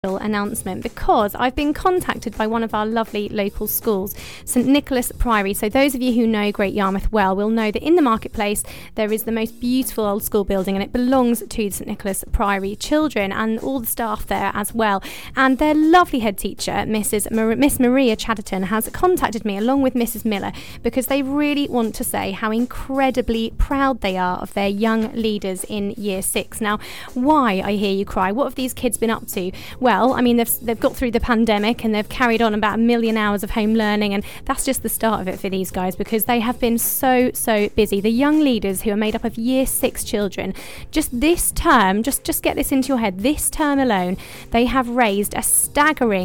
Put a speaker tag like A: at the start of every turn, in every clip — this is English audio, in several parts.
A: announcement, because I've been contacted by one of our lovely local schools, St Nicholas Priory. So those of you who know Great Yarmouth well will know that in the marketplace there is the most beautiful old school building, and it belongs to the St Nicholas Priory children and all the staff there as well. And their lovely head teacher, Miss Maria Chatterton, has contacted me along with Mrs Miller, because they really want to say how incredibly proud they are of their young leaders in Year 6. Now, why, I hear you cry, what have these kids been up to? Well, I mean, they've got through the pandemic and they've carried on about 1 million hours of home learning, and that's just the start of it for these guys, because they have been so busy. The young leaders, who are made up of Year 6 children, just this term, just get this into your head, this term alone, they have raised a staggering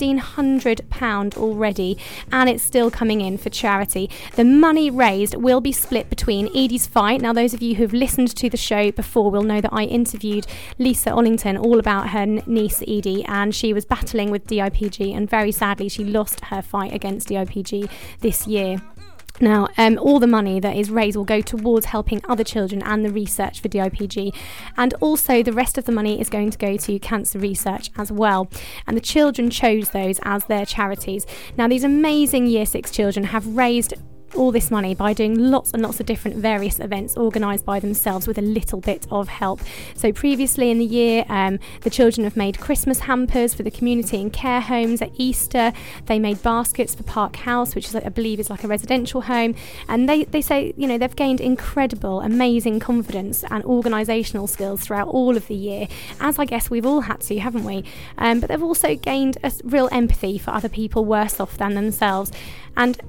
A: £1,500 already, and it's still coming in for charity. The money raised will be split between Edie's Fight. Now, those of you who've listened to the show before will know that I interviewed Lisa Ollington all about her niece Edie, and she was battling with DIPG, and very sadly she lost her fight against DIPG this year. Now, all the money that is raised will go towards helping other children and the research for DIPG, and also the rest of the money is going to go to cancer research as well, and the children chose those as their charities. Now, these amazing Year 6 children have raised all this money by doing lots and lots of different various events organised by themselves with a little bit of help. So previously in the year, the children have made Christmas hampers for the community in care homes. At Easter, they made baskets for Park House, which is, I believe, is like a residential home, and they say, you know, they've gained incredible, amazing confidence and organisational skills throughout all of the year, as I guess we've all had to, haven't we? But they've also gained a real empathy for other people worse off than themselves. And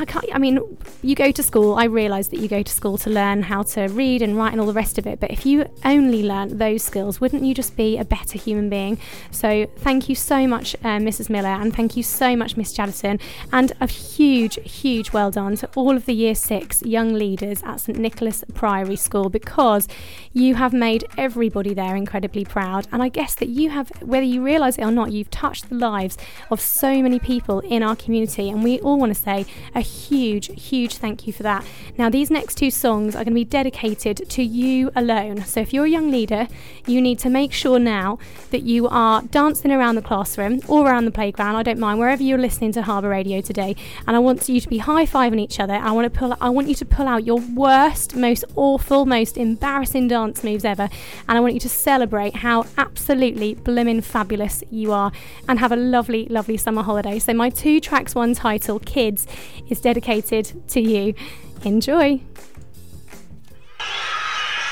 A: you go to school, I realise that you go to school to learn how to read and write and all the rest of it, but if you only learnt those skills, wouldn't you just be a better human being? So thank you so much, Mrs Miller, and thank you so much, Miss Chatterton, and a huge well done to all of the Year 6 young leaders at St Nicholas Priory School, because you have made everybody there incredibly proud, and I guess that you have, whether you realise it or not, you've touched the lives of so many people in our community, and we all want to say a huge thank you for that. Now, these next two songs are going to be dedicated to you alone. So if you're a young leader, you need to make sure now that you are dancing around the classroom or around the playground, I don't mind, wherever you're listening to Harbour Radio today, and I want you to be high-fiving each other. I want you to pull out your worst, most awful, most embarrassing dance moves ever, and I want you to celebrate how absolutely blimmin' fabulous you are, and have a lovely summer holiday. So my 2 tracks, 1 title, Kids, is dedicated to you. Enjoy.